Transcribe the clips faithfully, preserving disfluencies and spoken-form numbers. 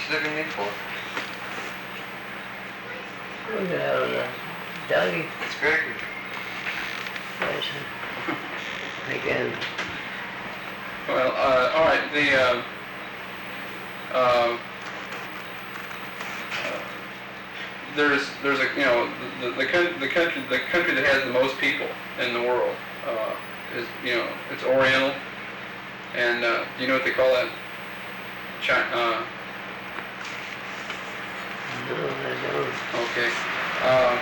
sticking me for? Look at that, uh, Dougie. It's Gregory. Yes. Again. Well, uh, all right. The uh, uh, there's there's a you know the the, the country the country that has the most people in the world uh, is you know it's Oriental, and uh, do you know what they call that? China. Uh, No, I don't. okay. Uh,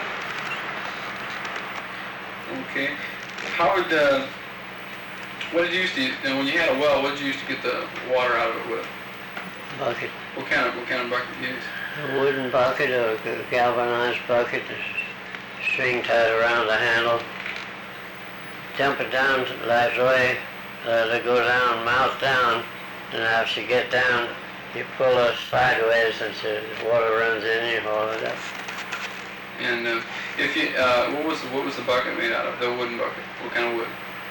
okay. How would uh, what did you used to use, and when you had a well, what did you used to get the water out of it with? Bucket. What kind of what kind of bucket did you use? A wooden bucket or a galvanized bucket, string tied around the handle. Dump it down that way, let it go down, mouth down, and as you get down, you pull it sideways and the water runs in, you haul it up. And uh, if you, uh, what was the, what was the bucket made out of? The wooden bucket. What kind of wood?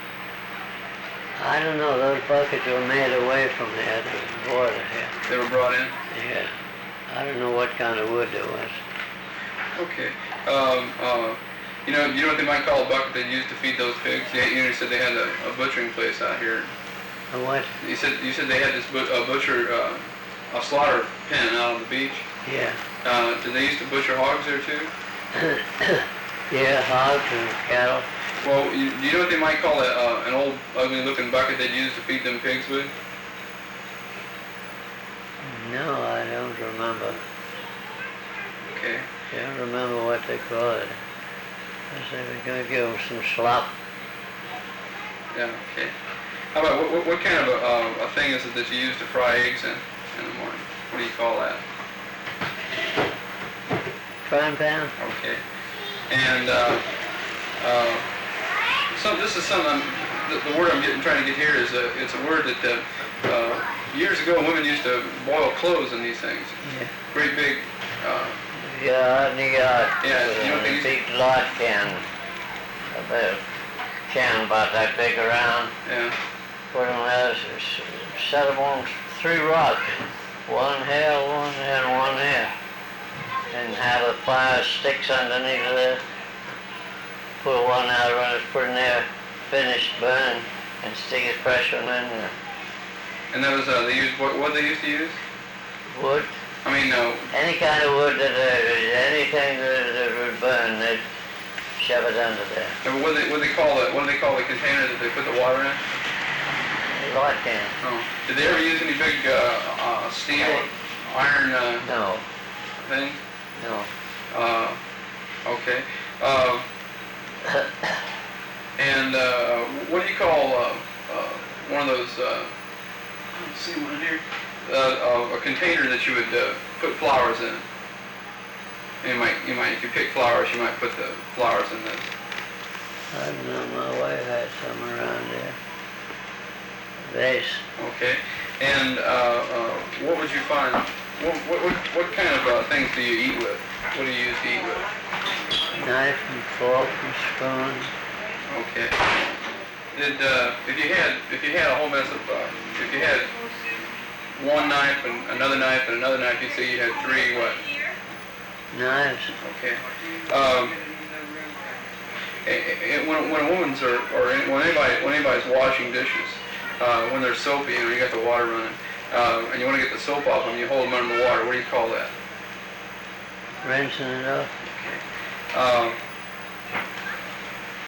I don't know, those buckets were made away from there, the water here. They were brought in. Yeah. I don't know what kind of wood it was. Okay. Um, uh, you know, you know what they might call a bucket they used to feed those pigs? You, you said they had a, a butchering place out here. A what? You said you said they had this but, uh, butcher, uh, a slaughter pen out on the beach. Yeah. Uh, did they used to butcher hogs there too? Yeah, hogs and cattle. Well, you, do you know what they might call a, uh, an old ugly-looking bucket they'd use to feed them pigs with? No, I don't remember. Okay. I don't remember what they call it. I said we're going to give them some slop. Yeah, okay. How about, what, what, what kind of a, uh, a thing is it that you use to fry eggs in, in the morning? What do you call that? Frying pan? Okay. And, uh, uh, some, this is something, the, the word I'm getting, trying to get here is a, it's a word that, uh, uh, years ago women used to boil clothes in these things. Yeah. Great big, uh, Yeah, in the yard. Yeah, you know what they a used big lard can. A can about that big around. yeah. Put them there, set them on three rocks. One here, one here, and one here. And have the fire sticks underneath there. Put one out, run it, put in there, finished burn, and stick it fresh one in there. And that was, uh, they used, what, what they used to use? Wood. I mean, no. Any kind of wood that, uh, anything that, that would burn, they'd shove it under there. And what do they, what do they call it? What do they call the container that they put the water in? Lard can. Oh. Did they ever use any big, uh, uh, steel, iron, uh, No, things? no. Uh, okay. Uh, and, uh, what do you call, uh, uh, one of those, uh, let's see one here. Uh, uh, a container that you would, uh, put flowers in. You might, you might, if you pick flowers, you might put the flowers in this. I don't know, my wife had some around there. Vase. Okay. And, uh, uh, what would you find, what, what, what, what kind of, uh, things do you eat with? What do you use to eat with? Knife and fork and spoon. Okay. Did, uh, if you had, if you had a whole mess of, uh, if you had one knife and another knife and another knife, you'd say you had three, what? Knives. Okay. Um, it, it, when, when a woman's, or, or when anybody, when anybody's washing dishes, uh, when they're soapy, you know, you got the water running, uh, and you want to get the soap off them, you hold them under the water. What do you call that? Rinsing it off. Okay. Um,